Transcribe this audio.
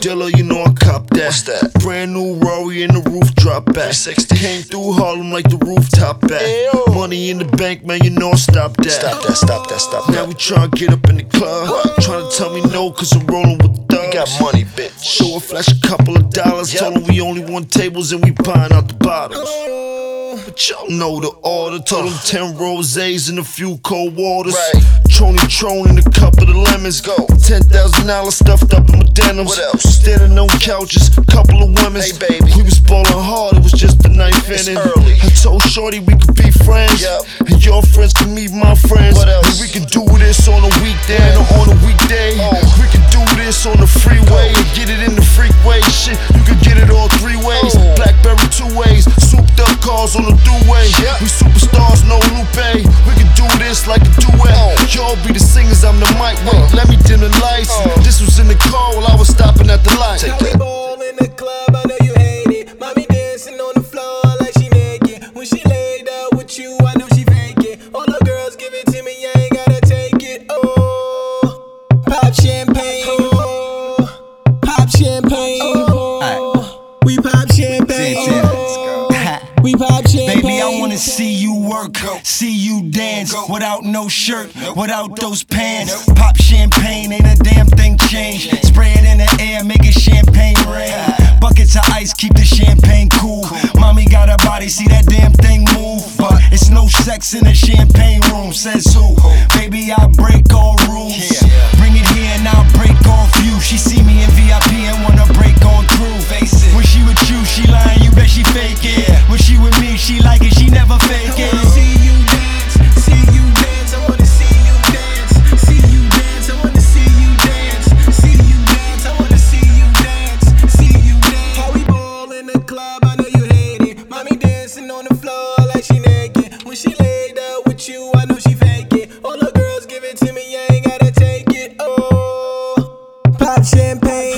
Dilla, you know I cop that. What's that? Brand new Rory in the roof drop back. 360. Came through Harlem like the rooftop back. Ew. Money in the bank, man, you know I stop that. Stop that, stop that, stop Now that. we tryna get up in the club. Tryna tell me no, cause I'm rolling with thugs. We got money, bitch. So I flash a couple of dollars. Yep. Told them we only want tables and we buying out the bottles. But y'all know the order. Told them 10 rosés and a few cold waters. Right. Tron and a cup of the lemons. Go. $10,000 stuffed up in my denims. What else? Standing on couches, couple of women. Hey, baby. We was ballin' hard, it was just the ninth It's inning. early. I told Shorty we could be friends. Yep. And your friends can meet my friends. What else? And we can do this on a weekend or on a weekday. Oh. We can do this on the freeway and get it in the freeway. Shit, you can get it all 3 ways. Oh. Blackberry 2 ways, souped up cars on the throughway. Yep. We superstars, no Lupe. We can do this like a duet. Oh. Y'all be the singers, I'm the mic. Wait, let me dim the lights. Oh. This was in the car while I was stopping at the light. Take Now we that. ball in the club, I know you hate it. Mommy dancing on the floor like she naked. When she laid out with you, I know she fake it. All the girls give it to me, I ain't gotta take it. Oh, pop champagne. Oh, pop champagne. Oh, we pop champagne. Oh, we pop champagne. Baby, I wanna see you work, see you dance without no shirt, without those pants. Pop champagne, ain't a damn thing changed. Spray it in the air, make it champagne rain. Buckets of ice, keep the champagne cool. Mommy got a body, see that damn thing move. But it's no sex in the champagne room, says who? Baby, I break all rules. Bring it here and I'll break off you. She see me in VIP and wanna break on through. When she with you, she lying, you bet she fake it. When she with me, she like it, she never fake I it. wanna see you dance, see you dance. I wanna see you dance, see you dance. I wanna see you dance, see you dance. I wanna see you dance, see you dance. How we ball in the club, I know you hate it. Mommy dancing on the floor like she naked. When she laid out with you, I know she fake it. All the girls give it to me, I ain't gotta take it. Oh, pop champagne.